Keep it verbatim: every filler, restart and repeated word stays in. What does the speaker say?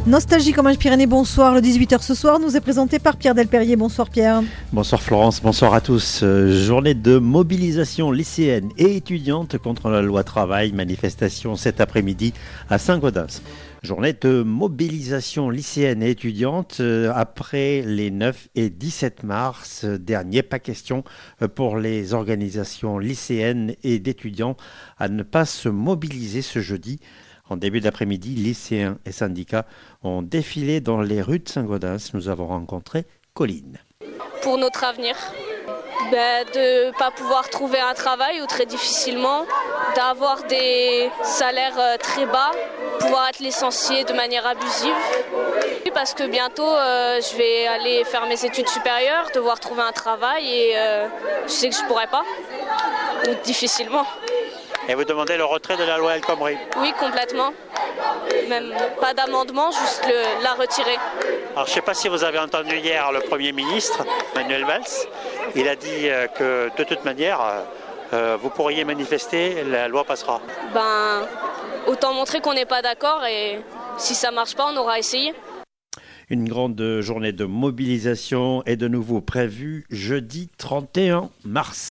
Nostalgie comme un Pyrénées, bonsoir. Le dix-huit heures ce soir nous est présenté par Pierre Delperrier. Bonsoir Pierre. Bonsoir Florence, bonsoir à tous. Euh, journée de mobilisation lycéenne et étudiante contre la loi travail. Manifestation cet après-midi à Saint-Gaudens. Journée de mobilisation lycéenne et étudiante euh, après les neuf et dix-sept mars dernier. Pas question euh, pour les organisations lycéennes et d'étudiants à ne pas se mobiliser ce jeudi. En début d'après-midi, lycéens et syndicats ont défilé dans les rues de Saint-Gaudens. Nous avons rencontré Colline. Pour notre avenir, ben, de ne pas pouvoir trouver un travail ou très difficilement, d'avoir des salaires très bas, pouvoir être licencié de manière abusive. Parce que bientôt, euh, je vais aller faire mes études supérieures, devoir trouver un travail et euh, je sais que je ne pourrai pas, ou difficilement. Et vous demandez le retrait de la loi El Khomri? Oui, complètement. Même pas d'amendement, juste le, la retirer. Alors je ne sais pas si vous avez entendu hier le Premier ministre, Manuel Valls. Il a dit euh, que de toute manière, euh, vous pourriez manifester, la loi passera. Ben, autant montrer qu'on n'est pas d'accord et si ça ne marche pas, on aura essayé. Une grande journée de mobilisation est de nouveau prévue jeudi trente et un mars.